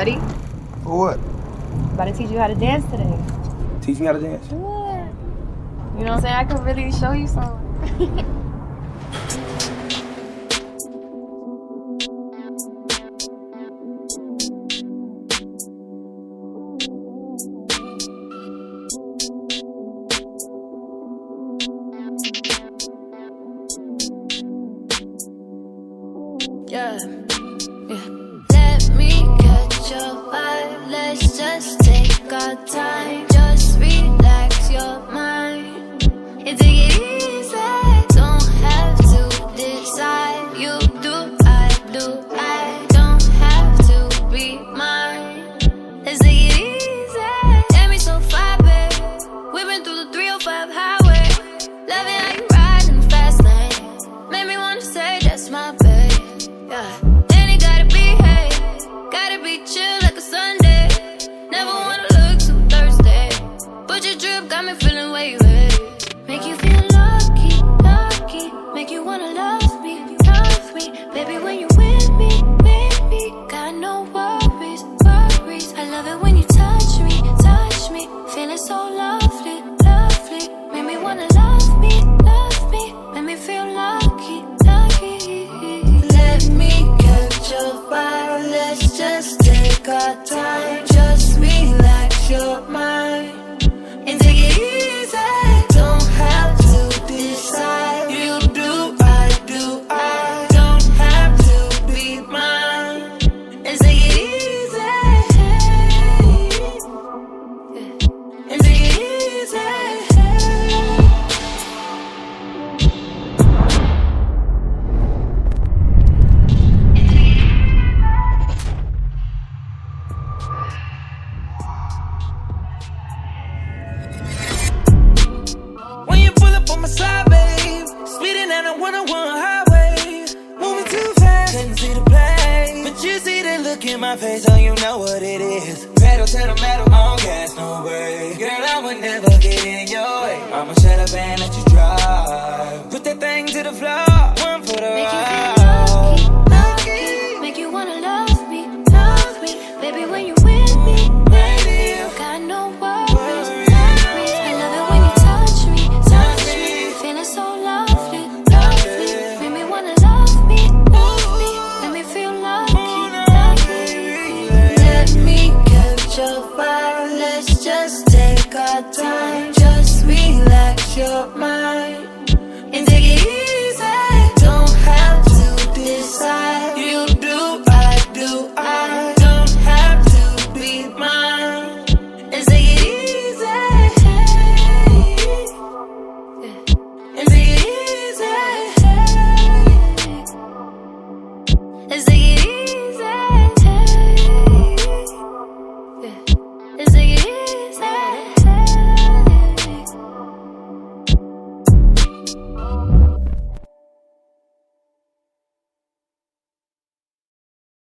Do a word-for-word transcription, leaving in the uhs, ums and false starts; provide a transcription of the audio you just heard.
ready? For what? I'm about to teach you how to dance today. Teach me how to dance? Yeah. You know what I'm saying? I can really show you something. Yeah, yeah. Let me catch your vibe. Let's just take our time. Just relax your mind and take it easy. Don't have to decide. You do, I do. I don't have to be mine. Let's take it easy. Get me so far, babe. Whipping through the three oh five highway. Loving how you ride in the fast lane. Made me wanna say that's my babe. Yeah. Then it gotta be, hey, gotta be chill like a Sunday. Never wanna look too thirsty, but your drip got me feeling way, way. Make you feel lucky, lucky. Make you wanna love me, love me. Baby, when you with me, with me, got no worries, worries. I love it when you touch me, touch me. Feeling so lovely, lovely. Make me wanna love me, love me. Make me feel lucky, lucky. Let me catch your vibe. Let's just take our time. Just relax your mind and take it easy. Don't have to decide. You do, I do. I don't have to be mine. And take it easy. And take it easy. When you pull up on my side, babe, speeding down the one oh one highway, moving too fast, couldn't see the play, but you see the look in my face, so you know what it is. Pedal to the metal, on gas, no way. Girl, I would never get in your way. I'ma shut up and let you drive. Put that thing to the floor, one for the Make you ride. feel lucky, lucky. Make you wanna love me, love me. Baby, when you with me, with me, got no worries, worries. I love it when you touch me, touch me. Feeling so lovely, lovely. Make me wanna love me, love me. Make me feel lucky, lucky. Let me catch your vibe. Let's just take our time. Just relax your mind.